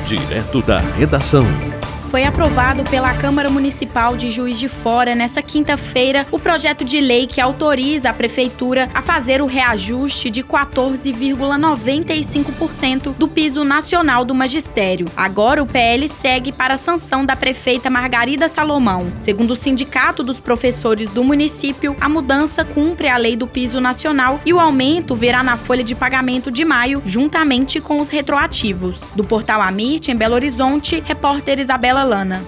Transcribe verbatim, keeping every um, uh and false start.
Direto da redação. Foi aprovado pela Câmara Municipal de Juiz de Fora, nesta quinta-feira, o projeto de lei que autoriza a Prefeitura a fazer o reajuste de quatorze vírgula noventa e cinco por cento do piso nacional do magistério. Agora, o P L segue para a sanção da prefeita Margarida Salomão. Segundo o Sindicato dos Professores do município, a mudança cumpre a lei do piso nacional e o aumento verá na folha de pagamento de maio, juntamente com os retroativos. Do Portal Amirte, em Belo Horizonte, repórter Isabela Lana.